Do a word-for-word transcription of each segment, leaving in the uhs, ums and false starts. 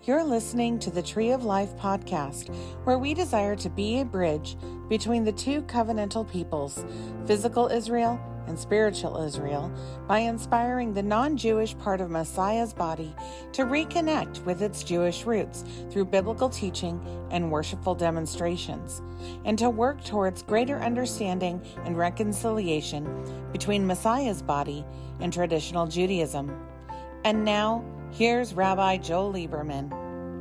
You're listening to the Tree of Life podcast, where we desire to be a bridge between the two covenantal peoples, physical Israel and spiritual Israel, by inspiring the non-Jewish part of Messiah's body to reconnect with its Jewish roots through biblical teaching and worshipful demonstrations, and to work towards greater understanding and reconciliation between Messiah's body and traditional Judaism. And now, here's Rabbi Joel Lieberman.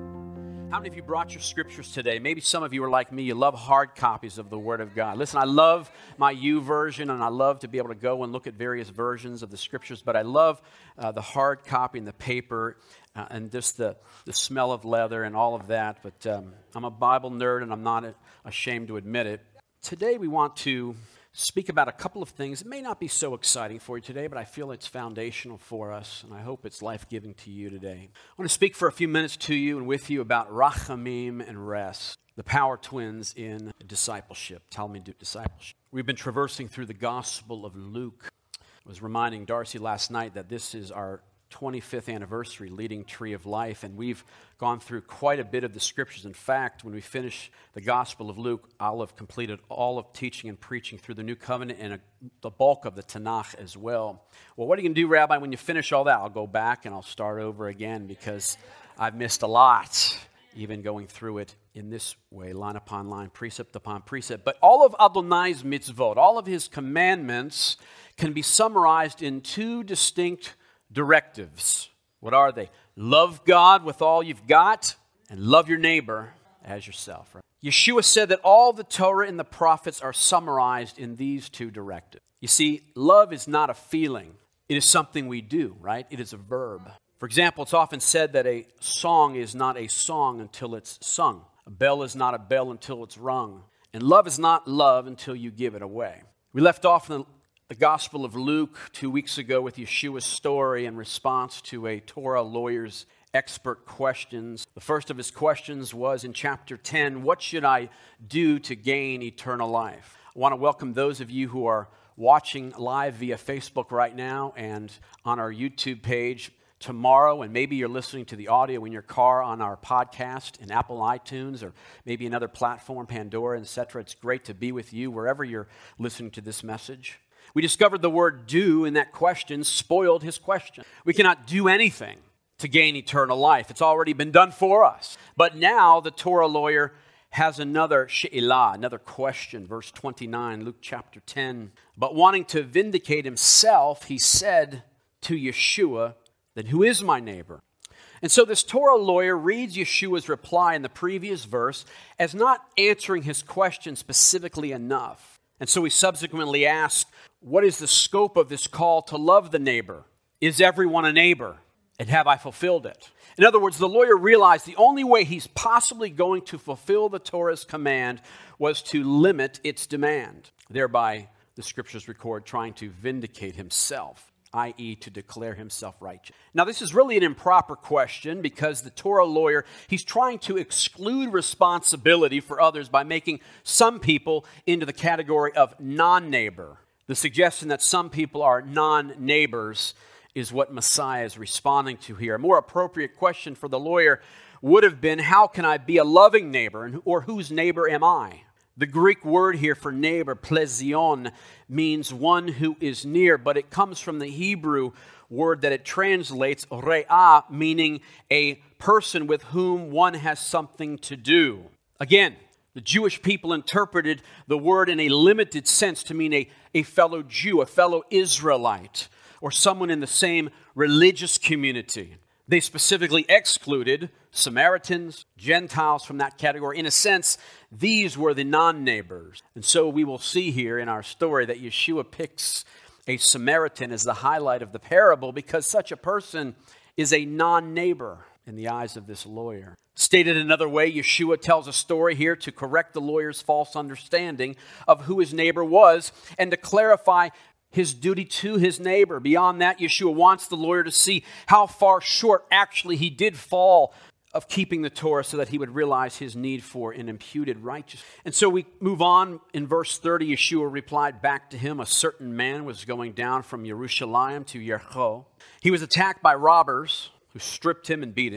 How many of you brought your scriptures today? Maybe some of you are like me. You love hard copies of the Word of God. Listen, I love my U version, and I love to be able to go and look at various versions of the scriptures, but I love uh, the hard copy and the paper uh, and just the, the smell of leather and all of that. But um, I'm a Bible nerd, and I'm not ashamed to admit it. Today we want to speak about a couple of things. It may not be so exciting for you today, but I feel it's foundational for us, and I hope it's life-giving to you today. I want to speak for a few minutes to you and with you about Rachamim and Rest, the power twins in discipleship, Talmudic discipleship. We've been traversing through the Gospel of Luke. I was reminding Darcy last night that this is our twenty-fifth anniversary leading Tree of Life, and we've gone through quite a bit of the scriptures. In fact, when we finish the Gospel of Luke, I'll have completed all of teaching and preaching through the New Covenant and a, the bulk of the Tanakh as well. Well, what are you going to do, Rabbi, when you finish all that? I'll go back and I'll start over again because I've missed a lot, even going through it in this way, line upon line, precept upon precept. But all of Adonai's mitzvot, all of his commandments, can be summarized in two distinct directives. What are they? Love God with all you've got and love your neighbor as yourself. Right? Yeshua said that all the Torah and the prophets are summarized in these two directives. You see, love is not a feeling. It is something we do, right? It is a verb. For example, it's often said that a song is not a song until it's sung. A bell is not a bell until it's rung. And love is not love until you give it away. We left off in the The Gospel of Luke two weeks ago with Yeshua's story in response to a Torah lawyer's expert questions. The first of his questions was in chapter ten, what should I do to gain eternal life? I want to welcome those of you who are watching live via Facebook right now and on our YouTube page tomorrow, and maybe you're listening to the audio in your car on our podcast in Apple iTunes or maybe another platform, Pandora, et cetera. It's great to be with you wherever you're listening to this message. We discovered the word do in that question spoiled his question. We cannot do anything to gain eternal life. It's already been done for us. But now the Torah lawyer has another she'ilah, another question. Verse twenty-nine, Luke chapter ten. But wanting to vindicate himself, he said to Yeshua, then who is my neighbor? And so this Torah lawyer reads Yeshua's reply in the previous verse as not answering his question specifically enough. And so he subsequently asks, what is the scope of this call to love the neighbor? Is everyone a neighbor? And have I fulfilled it? In other words, the lawyer realized the only way he's possibly going to fulfill the Torah's command was to limit its demand. Thereby, the scriptures record trying to vindicate himself, that is to declare himself righteous. Now, this is really an improper question because the Torah lawyer, he's trying to exclude responsibility for others by making some people into the category of non-neighbor. The suggestion that some people are non-neighbors is what Messiah is responding to here. A more appropriate question for the lawyer would have been, how can I be a loving neighbor, or whose neighbor am I? The Greek word here for neighbor, plesion, means one who is near, but it comes from the Hebrew word that it translates, re'ah, meaning a person with whom one has something to do. Again, the Jewish people interpreted the word in a limited sense to mean a, a fellow Jew, a fellow Israelite, or someone in the same religious community. They specifically excluded Samaritans, Gentiles from that category. In a sense, these were the non-neighbors. And so we will see here in our story that Yeshua picks a Samaritan as the highlight of the parable because such a person is a non-neighbor in the eyes of this lawyer. Stated another way, Yeshua tells a story here to correct the lawyer's false understanding of who his neighbor was and to clarify his duty to his neighbor. Beyond that, Yeshua wants the lawyer to see how far short actually he did fall of keeping the Torah so that he would realize his need for an imputed righteousness. And so we move on. In verse thirty, Yeshua replied back to him, a certain man was going down from Jerusalem to Jericho. He was attacked by robbers who stripped him and beat him.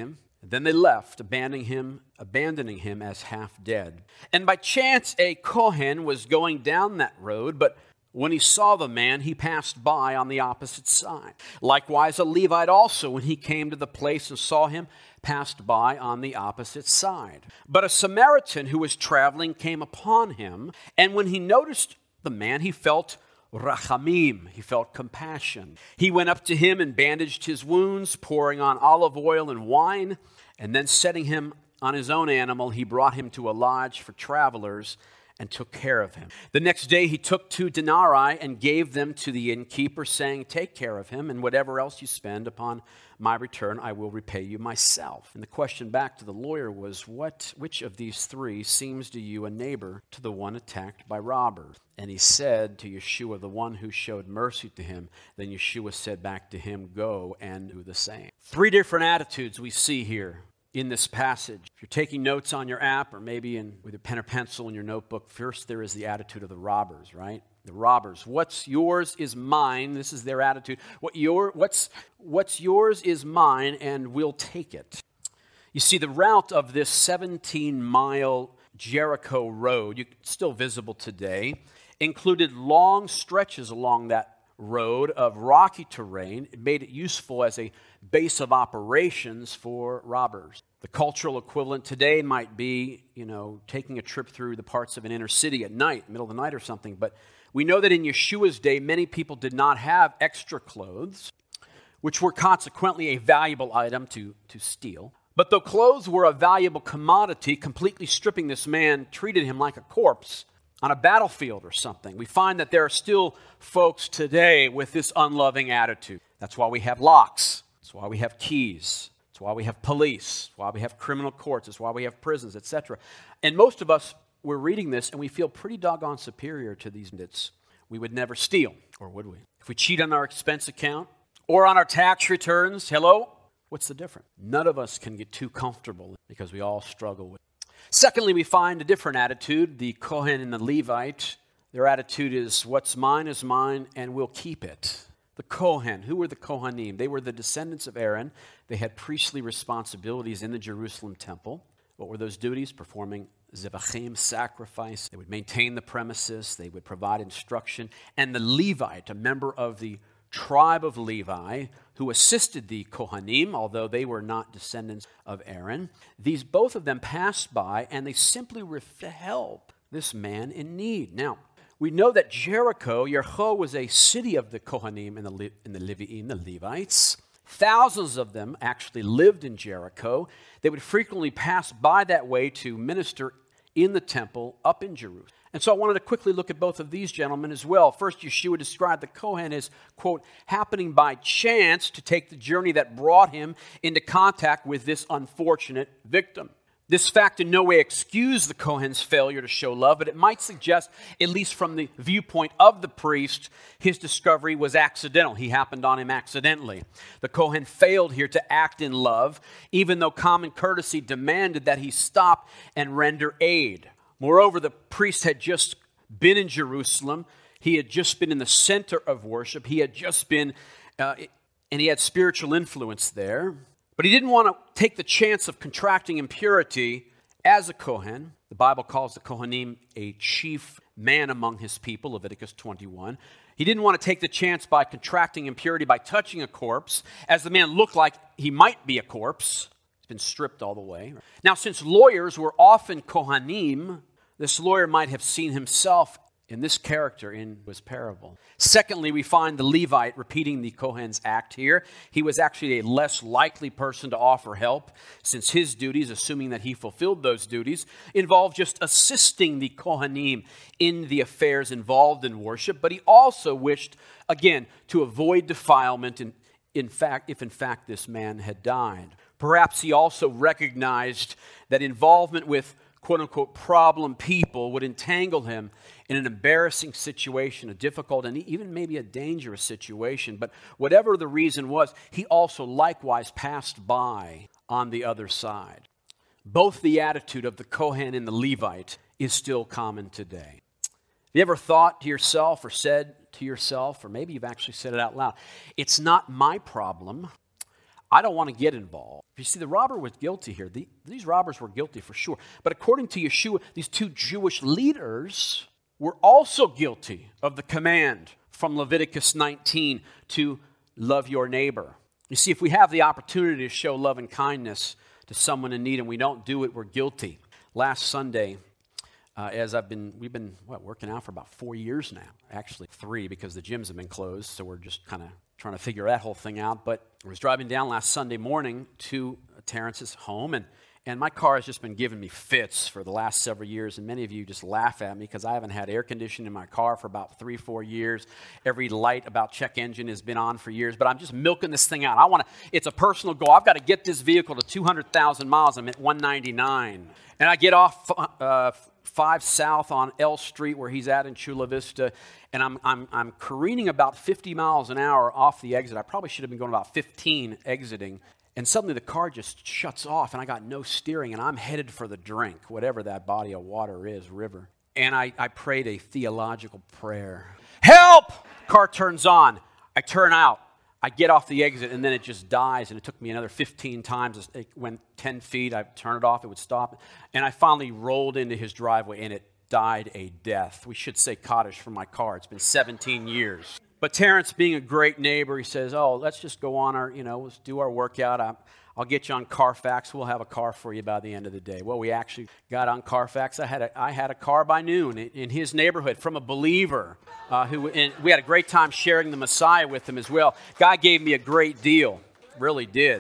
Then they left, abandoning him, abandoning him as half dead. And by chance a Kohen was going down that road, but when he saw the man, he passed by on the opposite side. Likewise, a Levite also, when he came to the place and saw him, passed by on the opposite side. But a Samaritan who was traveling came upon him, and when he noticed the man, he felt rachamim, he felt compassion. He went up to him and bandaged his wounds, pouring on olive oil and wine, and then setting him on his own animal, he brought him to a lodge for travelers and took care of him. The next day he took two denarii and gave them to the innkeeper, saying, "Take care of him, and whatever else you spend upon my return, I will repay you myself." And the question back to the lawyer was, what, which of these three seems to you a neighbor to the one attacked by robbers? And he said to Yeshua, the one who showed mercy to him. Then Yeshua said back to him, "Go and do the same." Three different attitudes we see here in this passage. If you're taking notes on your app or maybe in, with a pen or pencil in your notebook, first there is the attitude of the robbers, right? The robbers. What's yours is mine. This is their attitude. What your, what's, what's yours is mine, and we'll take it. You see, the route of this seventeen-mile Jericho road, still visible today, included long stretches along that road of rocky terrain. It made it useful as a base of operations for robbers. The cultural equivalent today might be, you know, taking a trip through the parts of an inner city at night, middle of the night or something. But we know that in Yeshua's day, many people did not have extra clothes, which were consequently a valuable item to, to steal. But though clothes were a valuable commodity, completely stripping this man treated him like a corpse on a battlefield or something. We find that there are still folks today with this unloving attitude. That's why we have locks. That's why we have keys. That's why we have police. That's why we have criminal courts. That's why we have prisons, et cetera. And most of us, we're reading this and we feel pretty doggone superior to these bandits. We would never steal, or would we? If we cheat on our expense account or on our tax returns, hello? What's the difference? None of us can get too comfortable because we all struggle with it. Secondly, we find a different attitude, the Kohen and the Levite. Their attitude is, what's mine is mine, and we'll keep it. The Kohen, who were the Kohanim? They were the descendants of Aaron. They had priestly responsibilities in the Jerusalem temple. What were those duties? Performing zevachim, sacrifice. They would maintain the premises. They would provide instruction. And the Levite, a member of the tribe of Levi, who assisted the Kohanim, although they were not descendants of Aaron. These, both of them passed by, and they simply were to help this man in need. Now, we know that Jericho, Jericho, was a city of the Kohanim and the, Le- and the Leviim, the Levites. Thousands of them actually lived in Jericho. They would frequently pass by that way to minister in the temple up in Jerusalem. And so I wanted to quickly look at both of these gentlemen as well. First, Yeshua described the Kohen as, quote, happening by chance to take the journey that brought him into contact with this unfortunate victim. This fact in no way excused the Kohen's failure to show love, but it might suggest, at least from the viewpoint of the priest, his discovery was accidental. He happened on him accidentally. The Kohen failed here to act in love, even though common courtesy demanded that he stop and render aid. Moreover, the priest had just been in Jerusalem. He had just been in the center of worship. He had just been, uh, and he had spiritual influence there. But he didn't want to take the chance of contracting impurity as a Kohen. The Bible calls the Kohanim a chief man among his people, Leviticus twenty-one. He didn't want to take the chance by contracting impurity by touching a corpse, as the man looked like he might be a corpse. It's been stripped all the way. Now, since lawyers were often Kohanim, this lawyer might have seen himself in this character in his parable. Secondly, we find the Levite repeating the Kohen's act here. He was actually a less likely person to offer help, since his duties, assuming that he fulfilled those duties, involved just assisting the Kohanim in the affairs involved in worship. But he also wished, again, to avoid defilement, in, in fact, if in fact this man had died. Perhaps he also recognized that involvement with quote-unquote problem people would entangle him in an embarrassing situation, a difficult and even maybe a dangerous situation. But whatever the reason was, he also likewise passed by on the other side. Both the attitude of the Kohen and the Levite is still common today. Have you ever thought to yourself or said to yourself, or maybe you've actually said it out loud, it's not my problem. I don't want to get involved. You see, the robber was guilty here. The, these robbers were guilty for sure. But according to Yeshua, these two Jewish leaders were also guilty of the command from Leviticus nineteen to love your neighbor. You see, if we have the opportunity to show love and kindness to someone in need and we don't do it, we're guilty. Last Sunday, uh, as I've been, we've been, what, working out for about four years now. Actually, three, because the gyms have been closed, so we're just kind of trying to figure that whole thing out. But I was driving down last Sunday morning to Terrence's home, and And my car has just been giving me fits for the last several years, and many of you just laugh at me because I haven't had air conditioning in my car for about three, four years. Every light about check engine has been on for years, but I'm just milking this thing out. I want to. It's a personal goal. I've got to get this vehicle to two hundred thousand miles. I'm at one ninety-nine, and I get off uh, five South on L Street where he's at in Chula Vista, and I'm I'm I'm careening about fifty miles an hour off the exit. I probably should have been going about fifteen exiting. And suddenly the car just shuts off, and I got no steering, and I'm headed for the drink, whatever that body of water is, river. And I, I prayed a theological prayer. Help! Car turns on. I turn out. I get off the exit, and then it just dies, and it took me another fifteen times. It went ten feet. I'd turn it off. It would stop. And I finally rolled into his driveway, and it died a death. We should say Kaddish for my car. It's been seventeen years. But Terrence, being a great neighbor, he says, oh, let's just go on our, you know, let's do our workout. I, I'll get you on Carfax. We'll have a car for you by the end of the day. Well, we actually got on Carfax. I had a, I had a car by noon in, in his neighborhood from a believer uh, who, and we had a great time sharing the Messiah with him as well. Guy gave me a great deal, really did.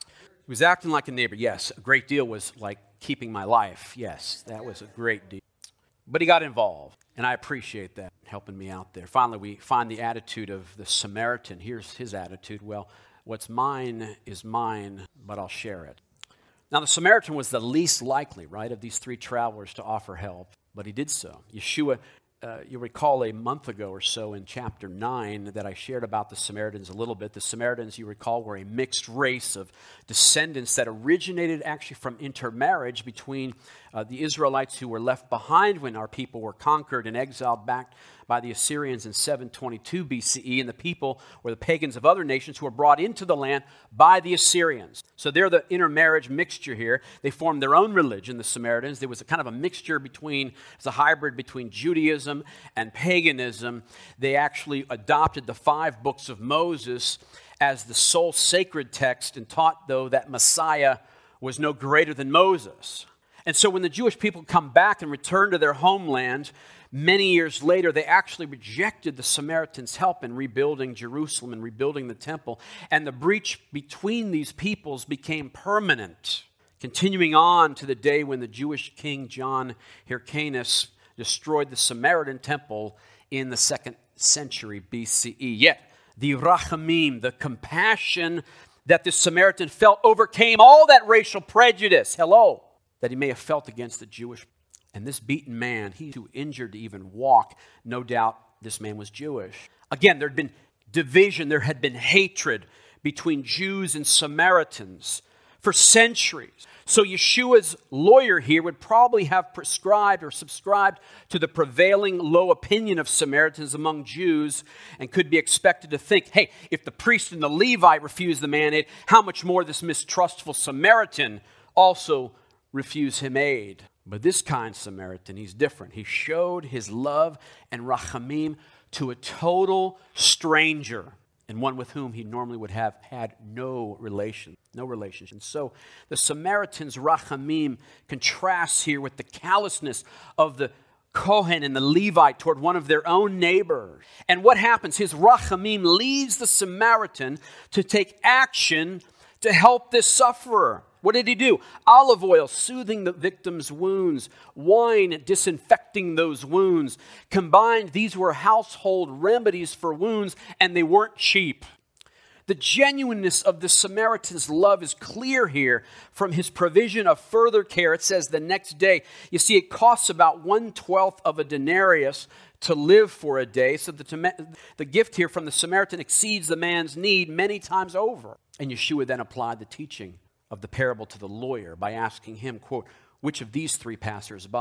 He was acting like a neighbor. Yes, a great deal was like keeping my life. Yes, that was a great deal. But he got involved, and I appreciate that, helping me out there. Finally, we find the attitude of the Samaritan. Here's his attitude. Well, what's mine is mine, but I'll share it. Now, the Samaritan was the least likely, right, of these three travelers to offer help, but he did so. Yeshua, uh, you recall a month ago or so in chapter nine that I shared about the Samaritans a little bit. The Samaritans, you recall, were a mixed race of descendants that originated actually from intermarriage between uh, the Israelites who were left behind when our people were conquered and exiled back by the Assyrians in seven twenty-two B C E, and the people were the pagans of other nations who were brought into the land by the Assyrians. So they're the intermarriage mixture here. They formed their own religion, the Samaritans. There was a kind of a mixture between, it's a hybrid between Judaism and paganism. They actually adopted the five books of Moses as the sole sacred text and taught, though, that Messiah was no greater than Moses. And so when the Jewish people come back and return to their homeland, many years later, they actually rejected the Samaritans' help in rebuilding Jerusalem and rebuilding the temple. And the breach between these peoples became permanent, continuing on to the day when the Jewish king John Hyrcanus destroyed the Samaritan temple in the second century B C E. Yet, the rachamim, the compassion that the Samaritan felt, overcame all that racial prejudice, hello, that he may have felt against the Jewish people. And this beaten man, he too injured to even walk, no doubt this man was Jewish. Again, there had been division, there had been hatred between Jews and Samaritans for centuries. So Yeshua's lawyer here would probably have prescribed or subscribed to the prevailing low opinion of Samaritans among Jews and could be expected to think, hey, if the priest and the Levite refuse the man aid, how much more this mistrustful Samaritan also refuse him aid. But this kind Samaritan, he's different. He showed his love and rachamim to a total stranger and one with whom he normally would have had no relation, no relationship. So the Samaritan's rachamim contrasts here with the callousness of the Kohen and the Levite toward one of their own neighbors. And what happens? His rachamim leads the Samaritan to take action to help this sufferer. What did he do? Olive oil soothing the victim's wounds, wine disinfecting those wounds. Combined, these were household remedies for wounds, and they weren't cheap. The genuineness of the Samaritan's love is clear here from his provision of further care. It says the next day, you see, it costs about one-twelfth of a denarius to live for a day. So the, the gift here from the Samaritan exceeds the man's need many times over. And Yeshua then applied the teaching of the parable to the lawyer by asking him, quote, which of these three passers-by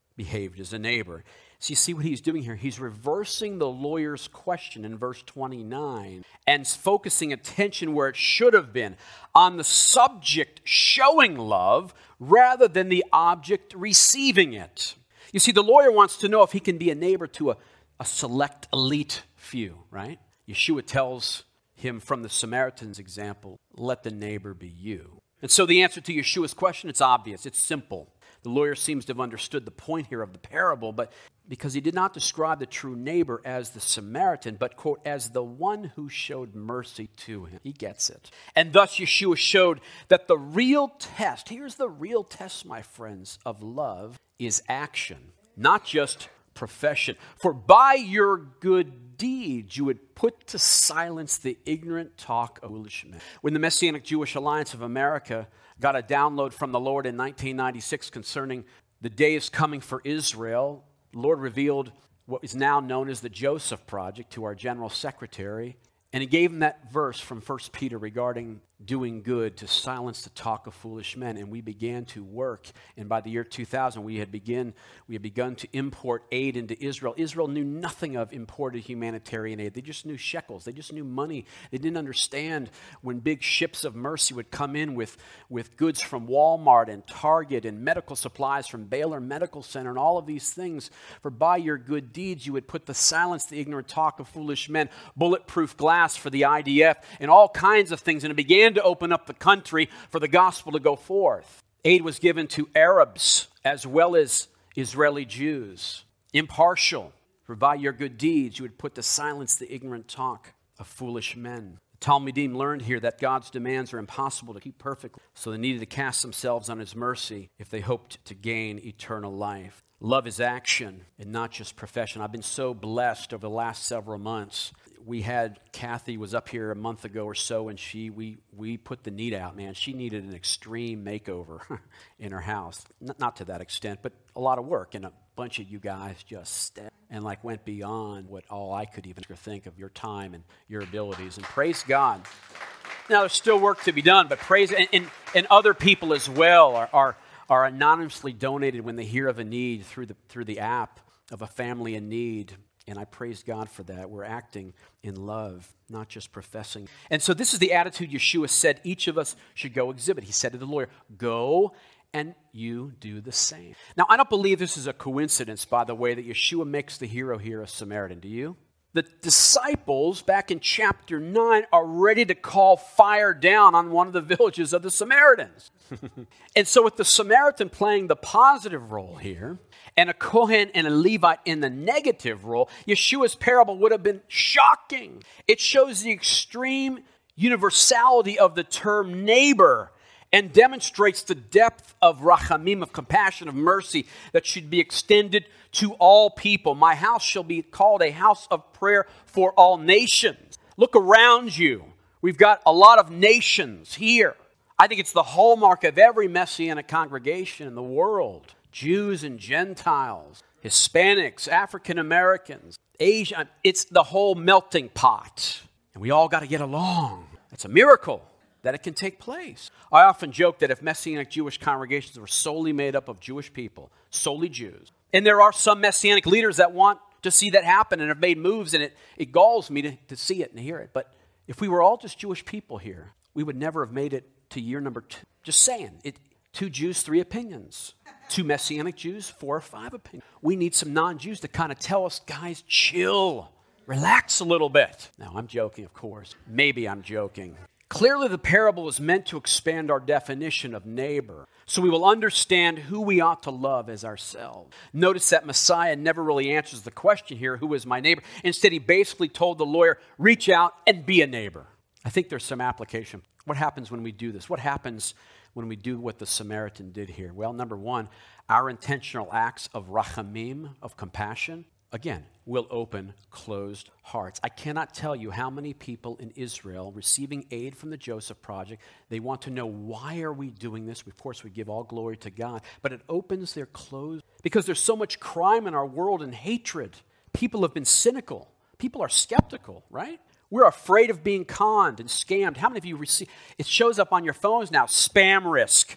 behaved as a neighbor. So you see what he's doing here? He's reversing the lawyer's question in verse twenty-nine and focusing attention where it should have been, on the subject showing love rather than the object receiving it. You see, the lawyer wants to know if he can be a neighbor to a, a select elite few, right? Yeshua tells him from the Samaritan's example, let the neighbor be you. And so the answer to Yeshua's question, it's obvious, it's simple. The lawyer seems to have understood the point here of the parable, but because he did not describe the true neighbor as the Samaritan, but, quote, as the one who showed mercy to him. He gets it. And thus Yeshua showed that the real test, here's the real test, my friends, of love is action, not just profession. For by your good deeds you would put to silence the ignorant talk of foolish men. When the Messianic Jewish Alliance of America got a download from the Lord in nineteen ninety-six concerning the day is coming for Israel, the Lord revealed what is now known as the Joseph Project to our General Secretary, and he gave him that verse from First Peter regarding doing good to silence the talk of foolish men. And we began to work. And by the year two thousand, we had begin we had begun to import aid into Israel. Israel knew nothing of imported humanitarian aid. They just knew shekels. They just knew money. They didn't understand when big ships of mercy would come in with, with goods from Walmart and Target and medical supplies from Baylor Medical Center and all of these things. For by your good deeds, you would put to silence the ignorant talk of foolish men, bulletproof glass for the I D F, and all kinds of things. And it began to open up the country for the gospel to go forth. Aid was given to Arabs as well as Israeli Jews. Impartial, for by your good deeds you would put to silence the ignorant talk of foolish men. The Talmudim learned here that God's demands are impossible to keep perfectly, so they needed to cast themselves on his mercy if they hoped to gain eternal life. Love is action and not just profession. I've been so blessed over the last several months. We had, Kathy was up here a month ago or so, and she we we put the need out, man. She needed an extreme makeover in her house. Not, not to that extent, but a lot of work. And a bunch of you guys just stepped and like went beyond what all I could even think of your time and your abilities. And praise God. Now, there's still work to be done, but praise, and, and, and other people as well are, are, are anonymously donated when they hear of a need through the through the app of a family in need. And I praise God for that. We're acting in love, not just professing. And so this is the attitude Yeshua said each of us should go exhibit. He said to the lawyer, go and you do the same. Now, I don't believe this is a coincidence, by the way, that Yeshua makes the hero here a Samaritan. Do you? The disciples, back in chapter nine, are ready to call fire down on one of the villages of the Samaritans. And so with the Samaritan playing the positive role here, and a Kohen and a Levite in the negative role, Yeshua's parable would have been shocking. It shows the extreme universality of the term neighbor and demonstrates the depth of rachamim, of compassion, of mercy that should be extended to all people. My house shall be called a house of prayer for all nations. Look around you. We've got a lot of nations here. I think it's the hallmark of every Messianic congregation in the world. Jews and Gentiles, Hispanics, African Americans, Asian. It's the whole melting pot. And we all got to get along. It's a miracle that it can take place. I often joke that if Messianic Jewish congregations were solely made up of Jewish people, solely Jews, and there are some Messianic leaders that want to see that happen and have made moves, and it, it galls me to, to see it and hear it. But if we were all just Jewish people here, we would never have made it to year number two. Just saying. It, two Jews, three opinions. Two Messianic Jews, four or five opinions. We need some non-Jews to kind of tell us, guys, chill, relax a little bit. Now, I'm joking, of course. Maybe I'm joking. Clearly, the parable is meant to expand our definition of neighbor, so we will understand who we ought to love as ourselves. Notice that Messiah never really answers the question here, who is my neighbor? Instead, he basically told the lawyer, reach out and be a neighbor. I think there's some application. What happens when we do this? What happens when we do what the Samaritan did here? Well, number one, our intentional acts of rachamim, of compassion, again, will open closed hearts. I cannot tell you how many people in Israel receiving aid from the Joseph Project, they want to know, why are we doing this? Of course, we give all glory to God, but it opens their closed, because there's so much crime in our world and hatred. People have been cynical. People are skeptical, right? We're afraid of being conned and scammed. How many of you receive, it shows up on your phones now, spam risk.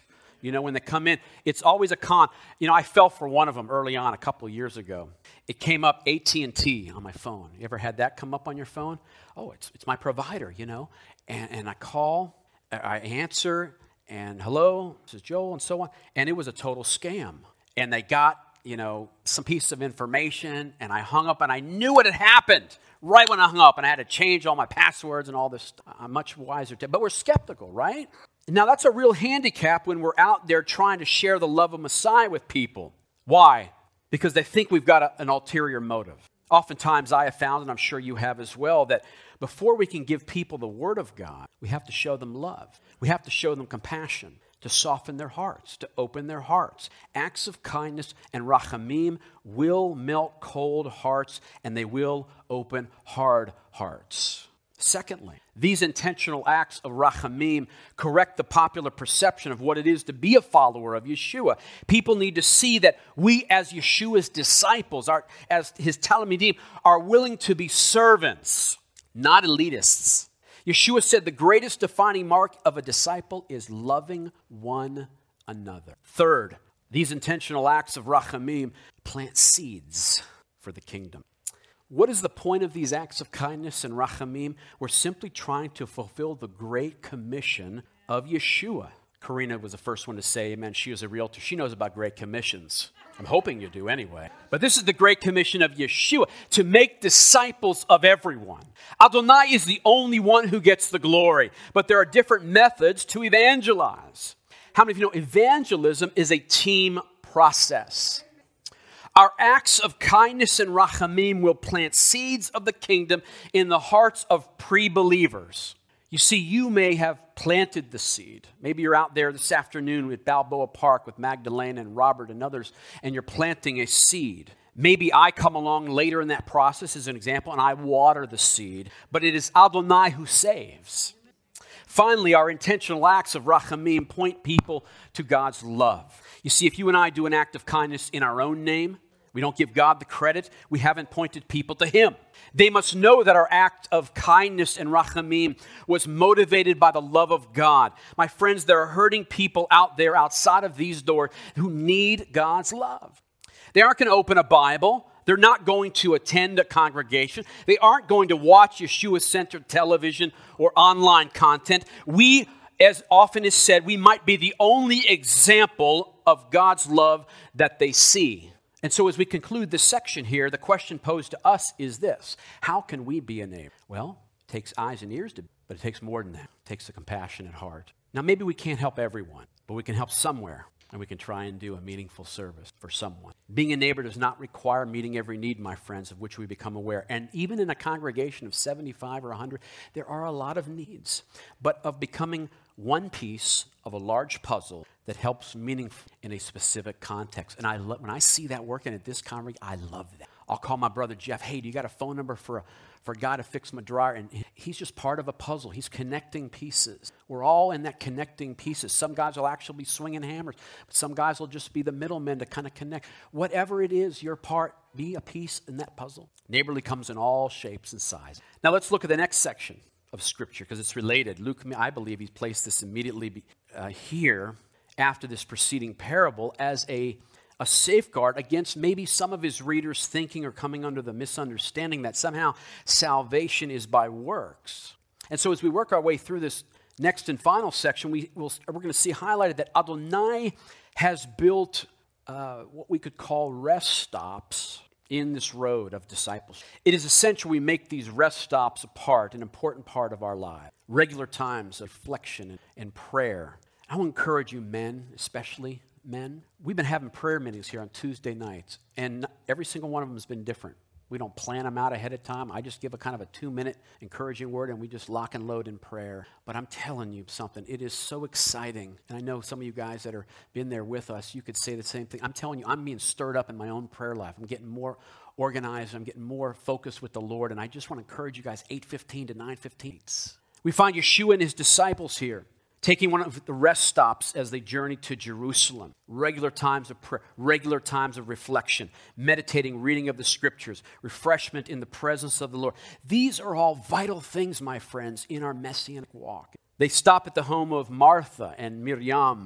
You know, when they come in, it's always a con. You know, I fell for one of them early on a couple of years ago. It came up A T and T on my phone. You ever had that come up on your phone? Oh, it's it's my provider, you know. And, and I call, I answer, and hello, this is Joel, and so on. And it was a total scam. And they got, you know, some piece of information, and I hung up, and I knew what had happened right when I hung up, and I had to change all my passwords and all this stuff. I'm much wiser today. But we're skeptical, right? Now, that's a real handicap when we're out there trying to share the love of Messiah with people. Why? Because they think we've got a, an ulterior motive. Oftentimes, I have found, and I'm sure you have as well, that before we can give people the Word of God, we have to show them love. We have to show them compassion, to soften their hearts, to open their hearts. Acts of kindness and rachamim will melt cold hearts, and they will open hard hearts. Secondly, these intentional acts of rachamim correct the popular perception of what it is to be a follower of Yeshua. People need to see that we as Yeshua's disciples, are, as his talmidim, are willing to be servants, not elitists. Yeshua said the greatest defining mark of a disciple is loving one another. Third, these intentional acts of rachamim plant seeds for the kingdom. What is the point of these acts of kindness and rachamim? We're simply trying to fulfill the great commission of Yeshua. Karina was the first one to say amen. She is a realtor. She knows about great commissions. I'm hoping you do anyway. But this is the great commission of Yeshua, to make disciples of everyone. Adonai is the only one who gets the glory, but there are different methods to evangelize. How many of you know evangelism is a team process? Our acts of kindness and rachamim will plant seeds of the kingdom in the hearts of pre-believers. You see, you may have planted the seed. Maybe you're out there this afternoon at Balboa Park with Magdalena and Robert and others, and you're planting a seed. Maybe I come along later in that process as an example, and I water the seed, but it is Adonai who saves. Finally, our intentional acts of rachamim point people to God's love. You see, if you and I do an act of kindness in our own name, we don't give God the credit, we haven't pointed people to Him. They must know that our act of kindness and rachamim was motivated by the love of God. My friends, there are hurting people out there outside of these doors who need God's love. They aren't going to open a Bible. They're not going to attend a congregation. They aren't going to watch Yeshua-centered television or online content. We, as often is said, we might be the only example of God's love that they see. And so as we conclude this section here, the question posed to us is this: how can we be a neighbor? Well, it takes eyes and ears, to, but it takes more than that. It takes a compassionate heart. Now, maybe we can't help everyone, but we can help somewhere, and we can try and do a meaningful service for someone. Being a neighbor does not require meeting every need, my friends, of which we become aware. And even in a congregation of seventy-five or one hundred, there are a lot of needs, but of becoming one piece of a large puzzle that helps meaningful in a specific context. And I lo- when I see that working at this congregation, I love that. I'll call my brother Jeff, hey, do you got a phone number for a, for a guy to fix my dryer? And he's just part of a puzzle. He's connecting pieces. We're all in that connecting pieces. Some guys will actually be swinging hammers, but some guys will just be the middlemen to kind of connect. Whatever it is, your part, be a piece in that puzzle. Neighborly comes in all shapes and sizes. Now let's look at the next section of Scripture, because it's related. Luke, I believe he's placed this immediately uh, here after this preceding parable as a, a safeguard against maybe some of his readers thinking or coming under the misunderstanding that somehow salvation is by works. And so as we work our way through this next and final section, we will, we're going to see highlighted that Adonai has built uh, what we could call rest stops in this road of discipleship. It is essential we make these rest stops a part, an important part of our lives. Regular times of reflection and, and prayer. I will encourage you, men, especially men. We've been having prayer meetings here on Tuesday nights, and every single one of them has been different. We don't plan them out ahead of time. I just give a kind of a two-minute encouraging word, and we just lock and load in prayer. But I'm telling you something. It is so exciting. And I know some of you guys that have been there with us, you could say the same thing. I'm telling you, I'm being stirred up in my own prayer life. I'm getting more organized. I'm getting more focused with the Lord. And I just want to encourage you guys, eight fifteen to nine fifteen. We find Yeshua and his disciples here, taking one of the rest stops as they journey to Jerusalem. Regular times of prayer, regular times of reflection, meditating, reading of the Scriptures, refreshment in the presence of the Lord. These are all vital things, my friends, in our Messianic walk. They stop at the home of Martha and Miriam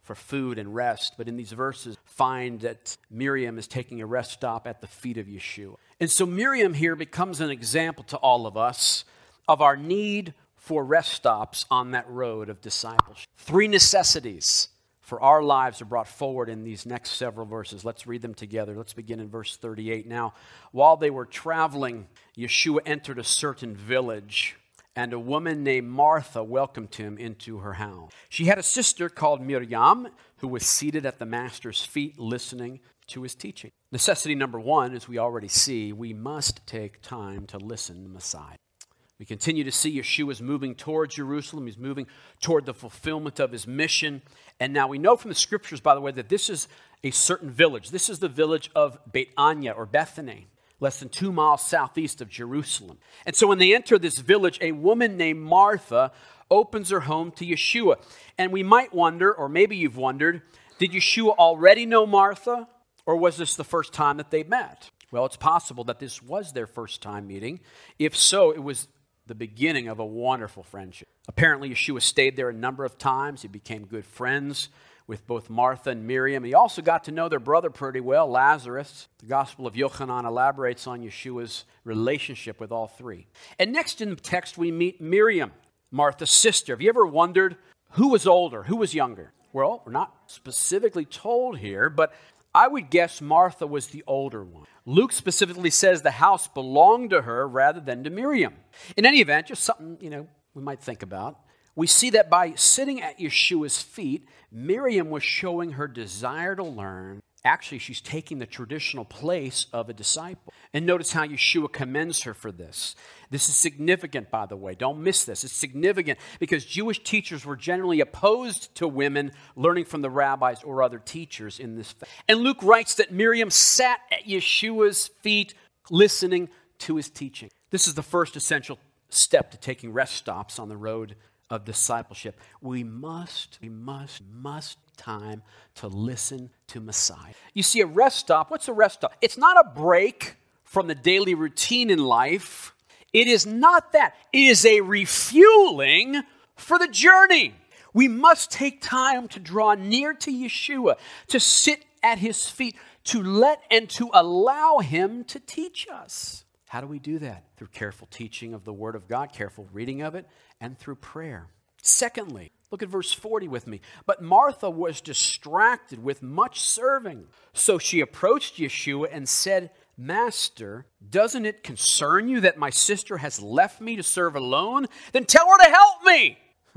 for food and rest. But in these verses, find that Miriam is taking a rest stop at the feet of Yeshua. And so Miriam here becomes an example to all of us of our need for rest stops on that road of discipleship. Three necessities for our lives are brought forward in these next several verses. Let's read them together. Let's begin in verse thirty-eight. Now, while they were traveling, Yeshua entered a certain village, and a woman named Martha welcomed him into her house. She had a sister called Miriam, who was seated at the master's feet listening to his teaching. Necessity number one, as we already see, we must take time to listen to Messiah. We continue to see Yeshua's moving toward Jerusalem. He's moving toward the fulfillment of his mission. And now we know from the scriptures, by the way, that this is a certain village. This is the village of Beit Anya, or Bethany, less than two miles southeast of Jerusalem. And so when they enter this village, a woman named Martha opens her home to Yeshua. And we might wonder, or maybe you've wondered, did Yeshua already know Martha, or was this the first time that they met? Well, it's possible that this was their first time meeting. If so, it was the beginning of a wonderful friendship. Apparently, Yeshua stayed there a number of times. He became good friends with both Martha and Miriam. He also got to know their brother pretty well, Lazarus. The Gospel of Yochanan elaborates on Yeshua's relationship with all three. And next in the text, we meet Miriam, Martha's sister. Have you ever wondered who was older, who was younger? Well, we're not specifically told here, but I would guess Martha was the older one. Luke specifically says the house belonged to her rather than to Miriam. In any event, just something, you know, we might think about. We see that by sitting at Yeshua's feet, Miriam was showing her desire to learn. Actually, she's taking the traditional place of a disciple. And notice how Yeshua commends her for this. This is significant, by the way. Don't miss this. It's significant because Jewish teachers were generally opposed to women learning from the rabbis or other teachers in this fact. And Luke writes that Miriam sat at Yeshua's feet listening to his teaching. This is the first essential step to taking rest stops on the road of discipleship. We must, we must, must time to listen to Messiah. You see, a rest stop, what's a rest stop? It's not a break from the daily routine in life. It is not that. It is a refueling for the journey. We must take time to draw near to Yeshua, to sit at his feet, to let and to allow him to teach us. How do we do that? Through careful teaching of the Word of God, careful reading of it, and through prayer. Secondly, look at verse forty with me. But Martha was distracted with much serving. So she approached Yeshua and said, Master, doesn't it concern you that my sister has left me to serve alone? Then tell her to help me.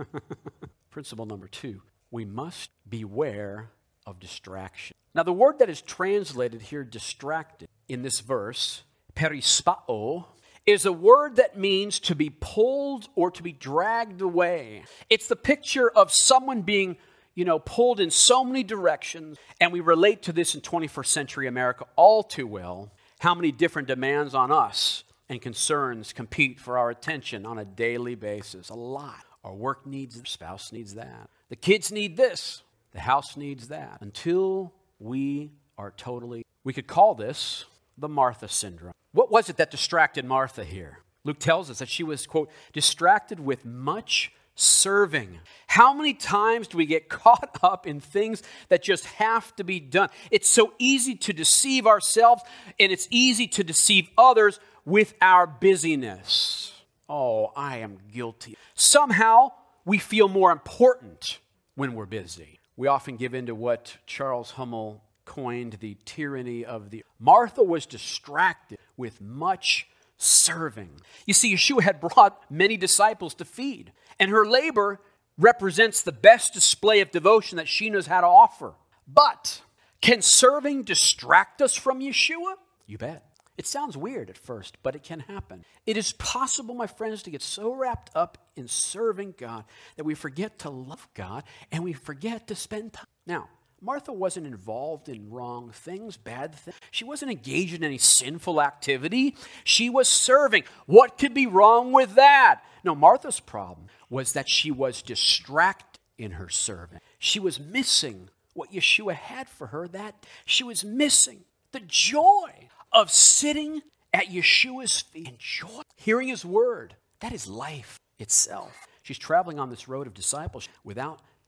Principle number two, we must beware of distraction. Now, the word that is translated here, distracted, in this verse, perispao, is a word that means to be pulled or to be dragged away. It's the picture of someone being, you know, pulled in so many directions, and we relate to this in twenty-first century America all too well. How many different demands on us and concerns compete for our attention on a daily basis? A lot. Our work needs, our spouse needs that. The kids need this. The house needs that. Until we are totally, we could call this the Martha syndrome. What was it that distracted Martha here? Luke tells us that she was, quote, distracted with much serving. How many times do we get caught up in things that just have to be done? It's so easy to deceive ourselves, and it's easy to deceive others with our busyness. Oh, I am guilty. Somehow we feel more important when we're busy. We often give in to what Charles Hummel coined the tyranny of the... Martha was distracted with much serving. You see, Yeshua had brought many disciples to feed, and her labor represents the best display of devotion that she knows how to offer. But can serving distract us from Yeshua? You bet. It sounds weird at first, but it can happen. It is possible, my friends, to get so wrapped up in serving God that we forget to love God and we forget to spend time. Now, Martha wasn't involved in wrong things, bad things. She wasn't engaged in any sinful activity. She was serving. What could be wrong with that? No, Martha's problem was that she was distracted in her serving. She was missing what Yeshua had for her. That she was missing the joy of sitting at Yeshua's feet and joy, hearing his word. That is life itself. She's traveling on this road of discipleship without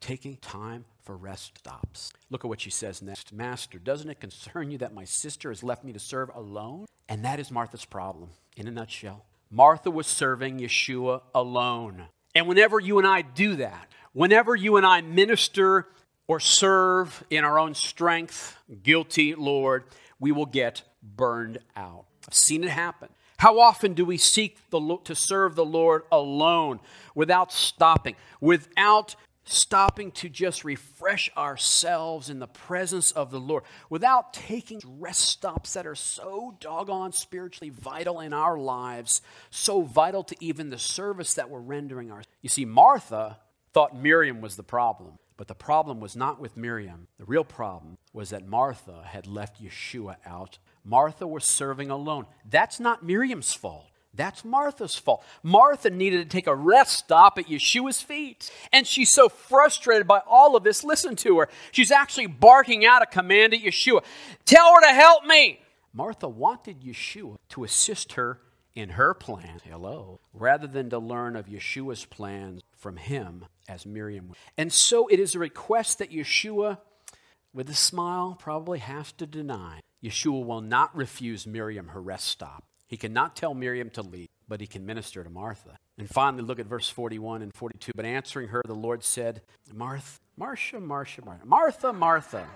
taking time for rest stops. Look at what she says next. Master, doesn't it concern you that my sister has left me to serve alone? And that is Martha's problem, in a nutshell. Martha was serving Yeshua alone. And whenever you and I do that, whenever you and I minister or serve in our own strength, guilty, Lord, we will get burned out. I've seen it happen. How often do we seek the, to serve the Lord alone without stopping, without stopping to just refresh ourselves in the presence of the Lord, without taking rest stops that are so doggone spiritually vital in our lives, so vital to even the service that we're rendering our. You see, Martha thought Miriam was the problem, but the problem was not with Miriam. The real problem was that Martha had left Yeshua out. Martha was serving alone. That's not Miriam's fault. That's Martha's fault. Martha needed to take a rest stop at Yeshua's feet. And she's so frustrated by all of this. Listen to her. She's actually barking out a command at Yeshua. Tell her to help me. Martha wanted Yeshua to assist her in her plan. Hello. Rather than to learn of Yeshua's plans from him as Miriam would. And so it is a request that Yeshua, with a smile, probably has to deny. Yeshua will not refuse Miriam her rest stop. He cannot tell Miriam to leave, but he can minister to Martha. And finally, look at verse forty-one and forty-two. But answering her, the Lord said, Martha, Marcia, Marcia, Martha, Martha, Martha,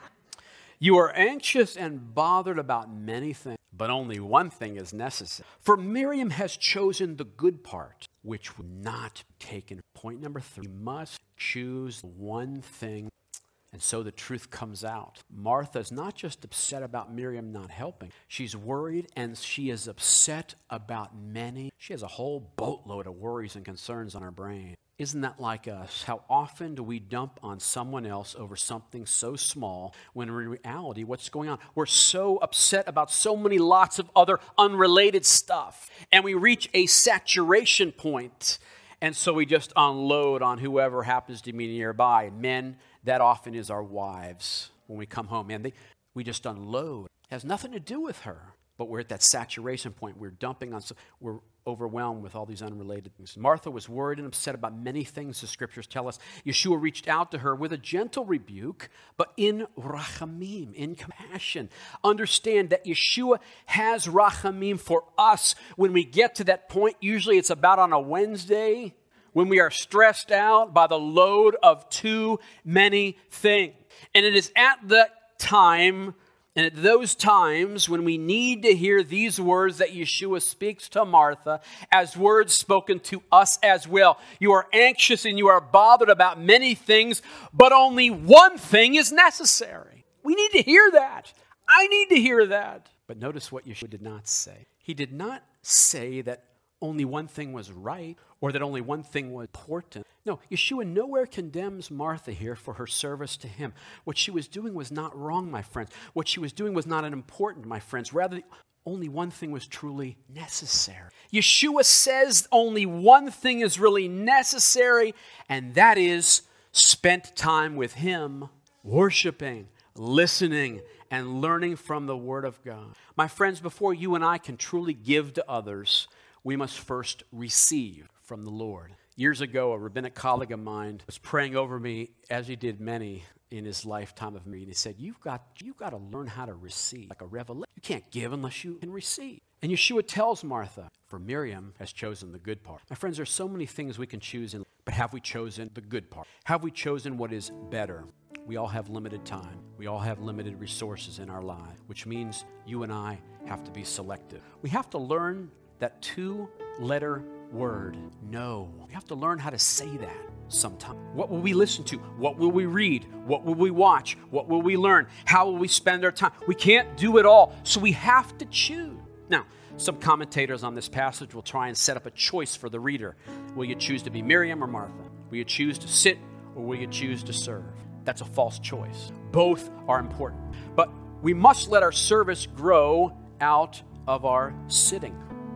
you are anxious and bothered about many things, but only one thing is necessary. For Miriam has chosen the good part, which will not be taken. Point number three, you must choose one thing. And so the truth comes out. Martha's not just upset about Miriam not helping. She's worried and she is upset about many. She has a whole boatload of worries and concerns on her brain. Isn't that like us? How often do we dump on someone else over something so small when in reality, what's going on? We're so upset about so many lots of other unrelated stuff. And we reach a saturation point. And so we just unload on whoever happens to be nearby. Men, that often is our wives when we come home. Man, they, we just unload. It has nothing to do with her. But we're at that saturation point. We're dumping on, we're overwhelmed with all these unrelated things. Martha was worried and upset about many things, the scriptures tell us. Yeshua reached out to her with a gentle rebuke, but in rachamim, in compassion. Understand that Yeshua has rachamim for us. When we get to that point, usually it's about on a Wednesday, when we are stressed out by the load of too many things. And it is at that time, and at those times when we need to hear these words that Yeshua speaks to Martha as words spoken to us as well. You are anxious and you are bothered about many things, but only one thing is necessary. We need to hear that. I need to hear that. But notice what Yeshua did not say. He did not say that only one thing was right or that only one thing was important. No, Yeshua nowhere condemns Martha here for her service to him. What she was doing was not wrong, my friends. What she was doing was not unimportant, my friends. Rather, only one thing was truly necessary. Yeshua says only one thing is really necessary, and that is spent time with him, worshiping, listening, and learning from the Word of God. My friends, before you and I can truly give to others, we must first receive from the Lord. Years ago, a rabbinic colleague of mine was praying over me, as he did many in his lifetime of me. And he said, you've got, you've got to learn how to receive, like a revelation. You can't give unless you can receive. And Yeshua tells Martha, for Miriam has chosen the good part. My friends, there's so many things we can choose, in, but have we chosen the good part? Have we chosen what is better? We all have limited time. We all have limited resources in our lives, which means you and I have to be selective. We have to learn that two-letter word, no. We have to learn how to say that sometime. What will we listen to? What will we read? What will we watch? What will we learn? How will we spend our time? We can't do it all, so we have to choose. Now, some commentators on this passage will try and set up a choice for the reader. Will you choose to be Miriam or Martha? Will you choose to sit or will you choose to serve? That's a false choice. Both are important. But we must let our service grow out of our sitting.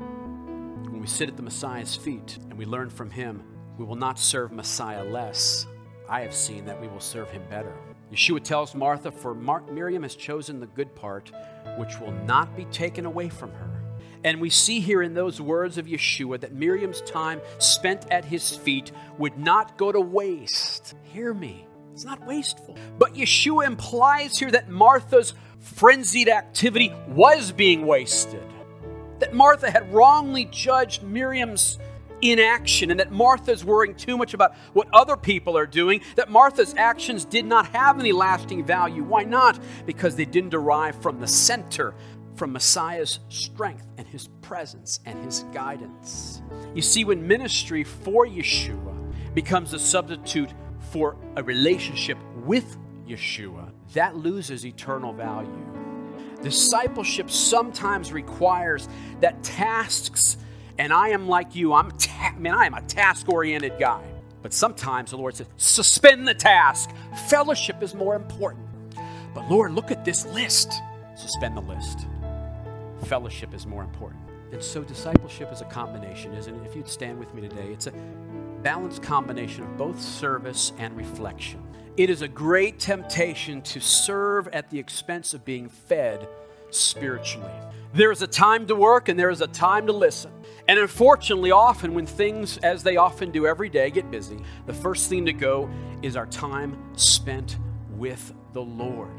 When we sit at the Messiah's feet and we learn from him, we will not serve Messiah less. I have seen that we will serve him better. Yeshua tells Martha, for Mar- Miriam has chosen the good part, which will not be taken away from her. And we see here in those words of Yeshua that Miriam's time spent at his feet would not go to waste. Hear me. It's not wasteful. But Yeshua implies here that Martha's frenzied activity was being wasted. That Martha had wrongly judged Miriam's inaction, and that Martha's worrying too much about what other people are doing, that Martha's actions did not have any lasting value. Why not? Because they didn't derive from the center, from Messiah's strength and his presence and his guidance. You see, when ministry for Yeshua becomes a substitute for a relationship with Yeshua, that loses eternal value. Discipleship sometimes requires that tasks, and I am like you, I'm ta- man, I am a task-oriented guy. But sometimes the Lord says, suspend the task. Fellowship is more important. But Lord, look at this list. Suspend the list. Fellowship is more important. And so discipleship is a combination, isn't it? If you'd stand with me today, it's a balanced combination of both service and reflection. It is a great temptation to serve at the expense of being fed spiritually. There is a time to work and there is a time to listen. And unfortunately, often when things, as they often do every day, get busy, the first thing to go is our time spent with the Lord.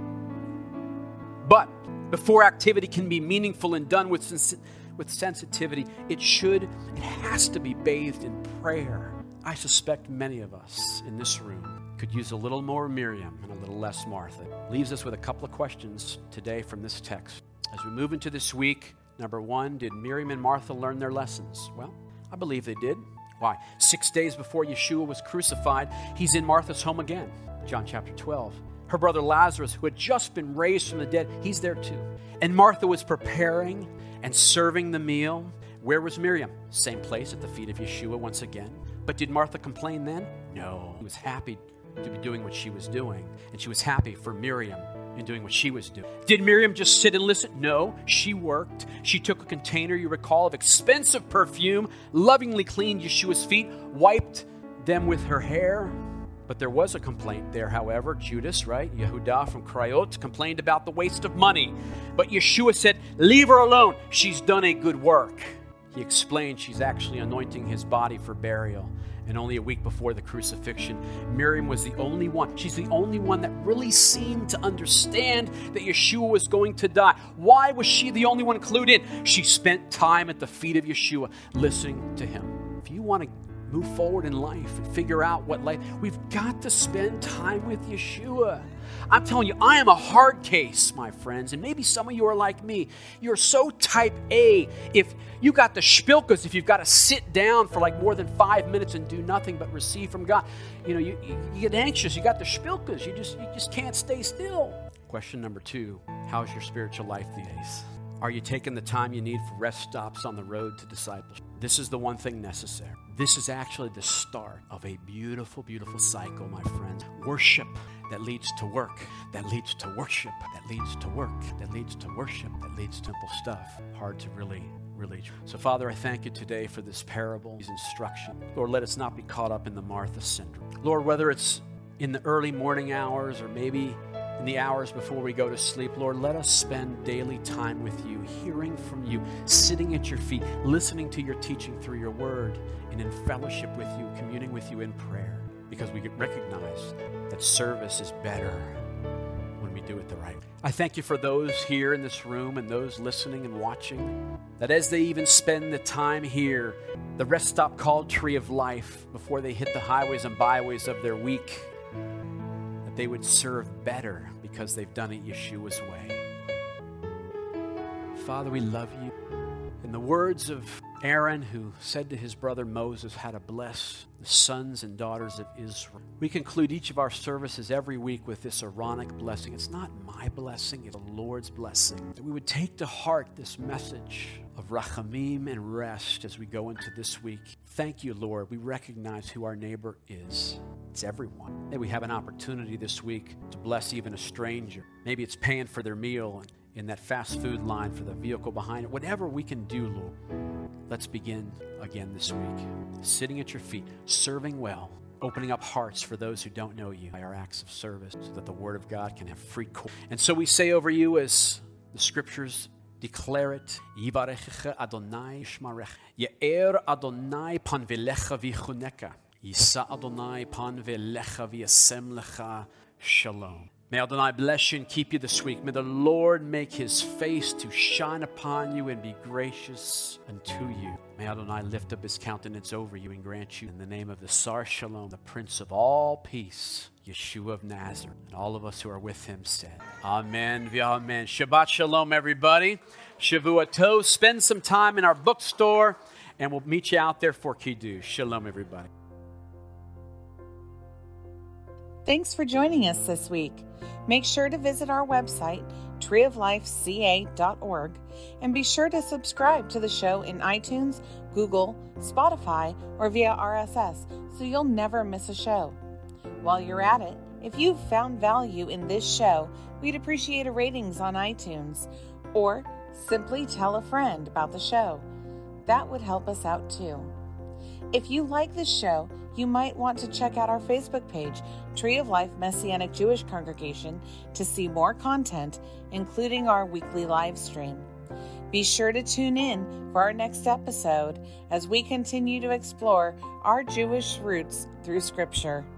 But before activity can be meaningful and done with sens- with sensitivity, it should, it has to be bathed in prayer. I suspect many of us in this room could use a little more Miriam and a little less Martha. Leaves us with a couple of questions today from this text. As we move into this week, number one, did Miriam and Martha learn their lessons? Well, I believe they did. Why? Six days before Yeshua was crucified, he's in Martha's home again. John chapter twelve. Her brother Lazarus, who had just been raised from the dead, he's there too. And Martha was preparing and serving the meal. Where was Miriam? Same place at the feet of Yeshua once again. But did Martha complain then? No. She was happy to be doing what she was doing. And she was happy for Miriam in doing what she was doing. Did Miriam just sit and listen? No, she worked. She took a container, you recall, of expensive perfume, lovingly cleaned Yeshua's feet, wiped them with her hair. But there was a complaint there, however. Judas, right? Yehudah from Krayot complained about the waste of money. But Yeshua said, leave her alone. She's done a good work. He explained she's actually anointing his body for burial. And only a week before the crucifixion, Miriam was the only one. She's the only one that really seemed to understand that Yeshua was going to die. Why was she the only one clued in? She spent time at the feet of Yeshua listening to him. If you want to move forward in life and figure out what life, we've got to spend time with Yeshua. I'm telling you, I am a hard case, my friends, and maybe some of you are like me. You're so type A. If you got the shpilkas, if you've got to sit down for like more than five minutes and do nothing but receive from God, you know, you, you, you get anxious. You got the shpilkas. You just, you just can't stay still. Question number two, how's your spiritual life these days? Are you taking the time you need for rest stops on the road to discipleship? This is the one thing necessary. This is actually the start of a beautiful, beautiful cycle, my friends. Worship that leads to work, that leads to worship, that leads to work, that leads to worship, that leads to simple stuff. Hard to really, really. So, Father, I thank you today for this parable, these instructions. Lord, let us not be caught up in the Martha syndrome. Lord, whether it's in the early morning hours or maybe in the hours before we go to sleep, Lord, let us spend daily time with you, hearing from you, sitting at your feet, listening to your teaching through your word, and in fellowship with you, communing with you in prayer, because we recognize that service is better when we do it the right way. I thank you for those here in this room and those listening and watching, that as they even spend the time here, the rest stop called Tree of Life, before they hit the highways and byways of their week, they would serve better because they've done it Yeshua's way. Father, we love you. In the words of Aaron, who said to his brother Moses how to bless the sons and daughters of Israel, we conclude each of our services every week with this Aaronic blessing. It's not my blessing, it's the Lord's blessing. That we would take to heart this message of rachamim and rest as we go into this week. Thank you, Lord. We recognize who our neighbor is. It's everyone. May we have an opportunity this week to bless even a stranger. Maybe it's paying for their meal in that fast food line for the vehicle behind it. Whatever we can do, Lord, let's begin again this week. Sitting at your feet, serving well, opening up hearts for those who don't know you by our acts of service, so that the word of God can have free course. And so we say over you, as the scriptures declare it, Yivarechecha Adonai Shmarech, Ye'er Adonai Panvilecha Vichuneka, Yisa Adonai pan ve'lecha v'yasem lecha shalom. May Adonai bless you and keep you this week. May the Lord make his face to shine upon you and be gracious unto you. May Adonai lift up his countenance over you and grant you in the name of the Sar Shalom, the Prince of all peace, Yeshua of Nazareth. And all of us who are with him said, Amen v'amen. Shabbat Shalom, everybody. Shavua Tov. Spend some time in our bookstore, and we'll meet you out there for Kiddush. Shalom, everybody. Thanks for joining us this week. Make sure to visit our website, tree of life c a dot org, and be sure to subscribe to the show in iTunes, Google, Spotify, or via R S S so you'll never miss a show. While you're at it, if you've found value in this show, we'd appreciate a ratings on iTunes, or simply tell a friend about the show. That would help us out too. If you like this show, you might want to check out our Facebook page, Tree of Life Messianic Jewish Congregation, to see more content, including our weekly live stream. Be sure to tune in for our next episode as we continue to explore our Jewish roots through Scripture.